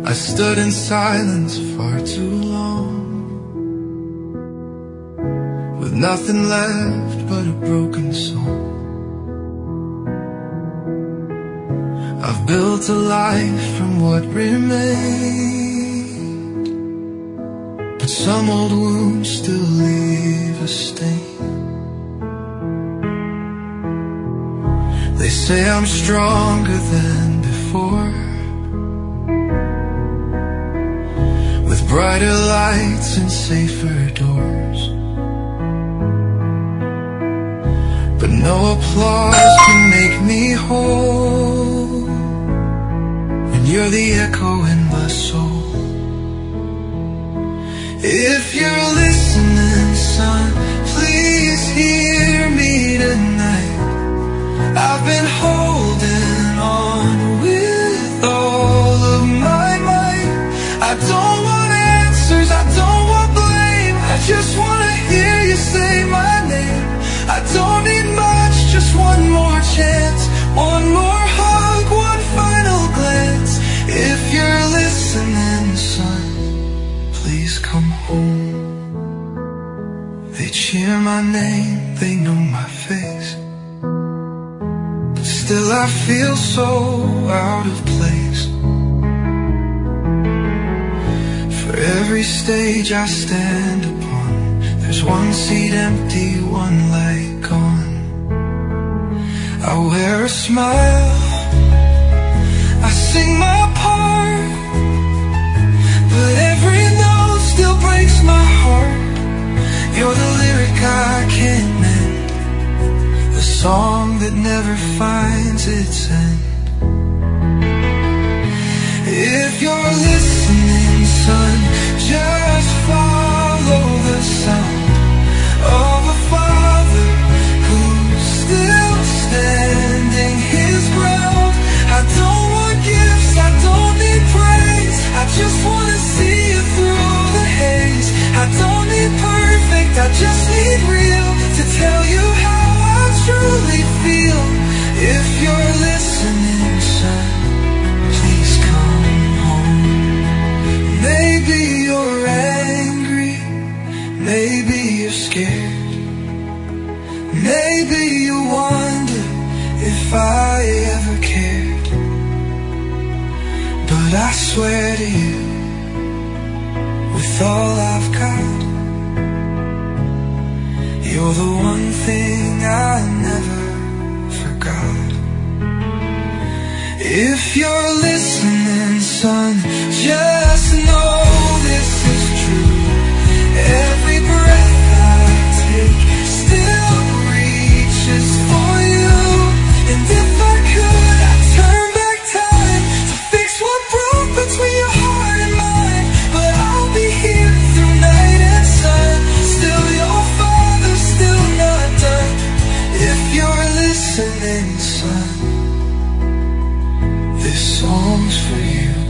I stood in silence far too long, with nothing left but a broken song. I've built a life from what remained, but some old wounds still leave a stain. They say I'm stronger than before, with brighter lights and safer doors. But no applause can make me whole, and you're the echo in my soul. If you're listening, son, please hear me tonight. I've been holding on with all of my might. I don't want answers, I don't want blame, I just wanna hear you say my name. I don't need much, just one more chance, one more hug, one final glance. If you're listening, son, please come home. They cheer my name, they know my face, but still I feel so out of place. For every stage I stand upon, there's one seat empty, one light gone. I wear a smile, I sing my part, but every note still breaks my heart. You're the lyric I can't mend, the song that never finds its end. If you're listening, son, just follow the sound of a father who's still standing his ground. I don't want gifts, I don't need praise, I just wanna see you through the haze. I don't need perfect, I just need real, to tell you how I truly feel. If you're listening, son, please come home. Maybe you're angry, maybe you're scared, maybe you wonder if I ever cared. But I swear to you, with all I've got, you're the one thing I never forgot. If you're listening, son, just know this is true. Every breath I take still reaches for you. And if I could, I'd turn back time to fix what broke between your heart and mine. But I'll be here through night and sun, still your father, still not done. If you're listening, son, this song's for you.